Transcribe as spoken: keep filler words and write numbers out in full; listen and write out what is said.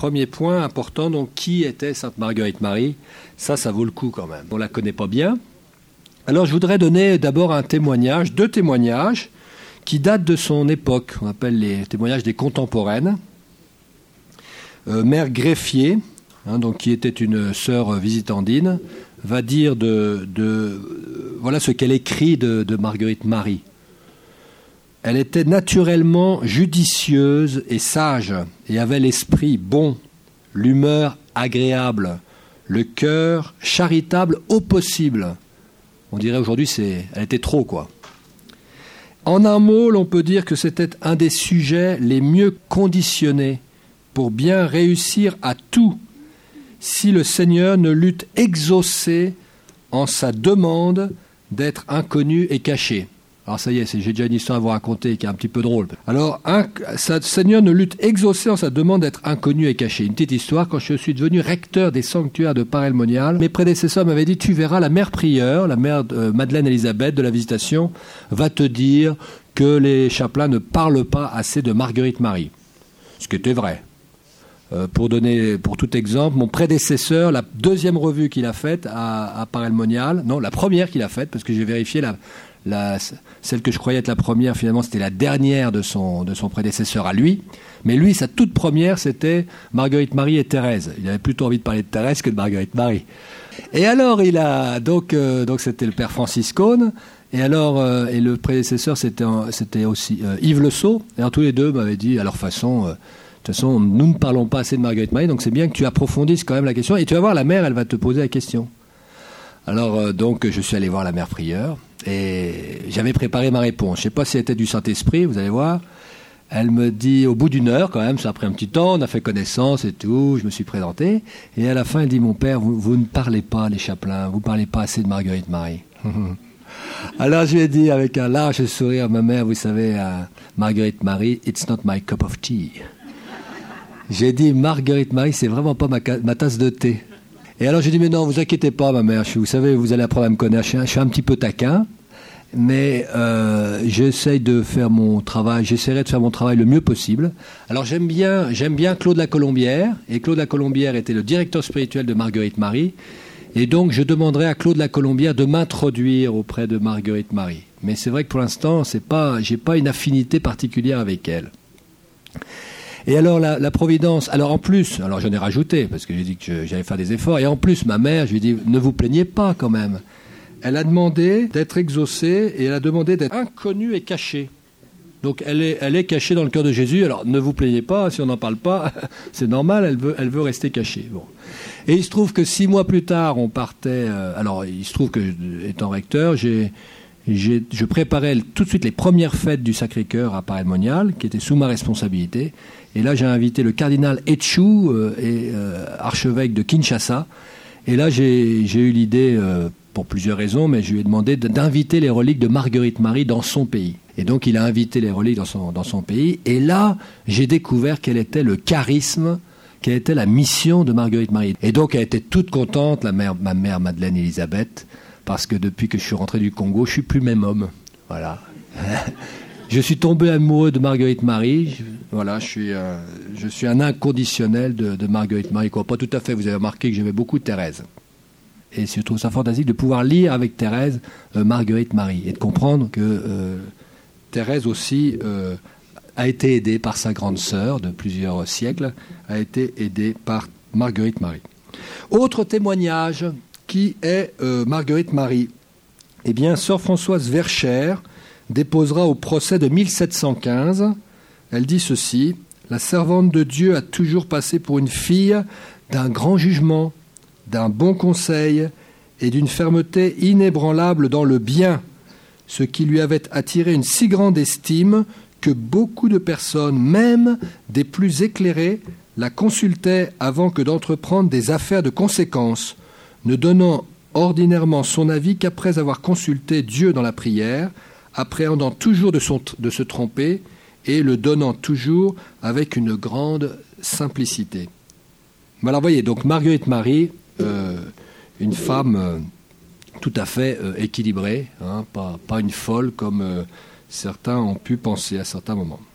premier point important, donc qui était Sainte Marguerite Marie? Ça, ça vaut le coup quand même. On ne la connaît pas bien. Alors je voudrais donner d'abord un témoignage, deux témoignages qui datent de son époque. On appelle les témoignages des contemporaines. Euh, Mère Greffier, hein, donc, qui était une sœur visitandine, va dire de, de euh, voilà ce qu'elle écrit de, de Marguerite Marie. Elle était naturellement judicieuse et sage, et avait l'esprit bon, l'humeur agréable, le cœur charitable au possible. On dirait aujourd'hui, c'est, elle était trop, quoi. En un mot, l'on peut dire que c'était un des sujets les mieux conditionnés pour bien réussir à tout, si le Seigneur ne l'eût exaucé en sa demande d'être inconnu et caché. Alors ça y est, c'est, j'ai déjà une histoire à vous raconter qui est un petit peu drôle. Alors, un, sa, Seigneur ne l'eut exaucé en sa demande d'être inconnu et caché. Une petite histoire, quand je suis devenu recteur des sanctuaires de Paray-le-Monial, mes prédécesseurs m'avaient dit, tu verras, la mère prieure, la mère euh, Madeleine Elisabeth de la Visitation, va te dire que les chapelains ne parlent pas assez de Marguerite Marie. Ce qui était vrai. Euh, pour donner, pour tout exemple, mon prédécesseur, la deuxième revue qu'il a faite à, à Paray-le-Monial, non, la première qu'il a faite, parce que j'ai vérifié la... La, celle que je croyais être la première, finalement, c'était la dernière de son, de son prédécesseur à lui. Mais lui, sa toute première, c'était Marguerite Marie et Thérèse. Il avait plutôt envie de parler de Thérèse que de Marguerite Marie. Et alors, il a donc, euh, donc c'était le père Francis Caunes. Et alors, euh, et le prédécesseur, c'était, c'était aussi euh, Yves Le Sceau. Et alors, tous les deux m'avaient dit, à leur façon, euh, de toute façon, nous ne parlons pas assez de Marguerite Marie, donc c'est bien que tu approfondisses quand même la question. Et tu vas voir, la mère, elle va te poser la question. Alors, euh, donc, je suis allé voir la mère prieure. Et j'avais préparé ma réponse. Je ne sais pas si c'était du Saint-Esprit, vous allez voir. Elle me dit, au bout d'une heure quand même, ça a pris un petit temps, on a fait connaissance et tout, je me suis présenté. Et à la fin, elle dit, mon père, vous, vous ne parlez pas, les chapelains, vous ne parlez pas assez de Marguerite Marie. Alors je lui ai dit avec un large sourire, ma mère, vous savez, à Marguerite Marie, it's not my cup of tea. J'ai dit, Marguerite Marie, c'est vraiment pas ma, ma tasse de thé. Et alors j'ai dit, mais non, vous inquiétez pas, ma mère, je, vous savez, vous allez apprendre à me connaître, je suis un, je suis un petit peu taquin, mais euh, j'essaye de faire mon travail, j'essaierai de faire mon travail le mieux possible. Alors j'aime bien, j'aime bien Claude Lacolombière, et Claude Lacolombière était le directeur spirituel de Marguerite Marie, et donc je demanderai à Claude Lacolombière de m'introduire auprès de Marguerite Marie. Mais c'est vrai que pour l'instant, c'est pas, j'ai pas une affinité particulière avec elle. Et alors la, la Providence, alors en plus, alors j'en ai rajouté, parce que j'ai dit que je, j'allais faire des efforts, et en plus ma mère, je lui ai dit, ne vous plaignez pas quand même. Elle a demandé d'être exaucée, et elle a demandé d'être inconnue et cachée. Donc elle est, elle est cachée dans le cœur de Jésus, alors ne vous plaignez pas, si on n'en parle pas, c'est normal, elle veut, elle veut rester cachée. Bon. Et il se trouve que six mois plus tard, on partait, euh, alors il se trouve que, étant recteur, j'ai... J'ai, je préparais tout de suite les premières fêtes du Sacré-Cœur à Paray-le-Monial, qui étaient sous ma responsabilité. Et là, j'ai invité le cardinal Etchou, euh, et, euh, archevêque de Kinshasa. Et là, j'ai, j'ai eu l'idée, euh, pour plusieurs raisons, mais je lui ai demandé de, d'inviter les reliques de Marguerite Marie dans son pays. Et donc, il a invité les reliques dans son, dans son pays. Et là, j'ai découvert quel était le charisme, quelle était la mission de Marguerite Marie. Et donc, elle était toute contente, la mère, ma mère Madeleine Elisabeth, parce que depuis que je suis rentré du Congo, je suis plus le même homme. Voilà. Je suis tombé amoureux de Marguerite Marie. Je, voilà, je suis, euh, je suis un inconditionnel de, de Marguerite Marie. Quoi. Pas tout à fait. Vous avez remarqué que j'aimais beaucoup Thérèse. Et je trouve ça fantastique de pouvoir lire avec Thérèse euh, Marguerite Marie et de comprendre que euh, Thérèse aussi euh, a été aidée par sa grande sœur de plusieurs siècles, a été aidée par Marguerite Marie. Autre témoignage. Qui est euh, Marguerite Marie? Eh bien, sœur Françoise Verschère déposera au procès de mille sept cent quinze. Elle dit ceci: la servante de Dieu a toujours passé pour une fille d'un grand jugement, d'un bon conseil et d'une fermeté inébranlable dans le bien, ce qui lui avait attiré une si grande estime que beaucoup de personnes, même des plus éclairées, la consultaient avant que d'entreprendre des affaires de conséquence, ne donnant ordinairement son avis qu'après avoir consulté Dieu dans la prière, appréhendant toujours de, son, de se tromper et le donnant toujours avec une grande simplicité. Alors voyez, donc Marguerite Marie, euh, une femme euh, tout à fait euh, équilibrée, hein, pas, pas une folle comme euh, certains ont pu penser à certains moments.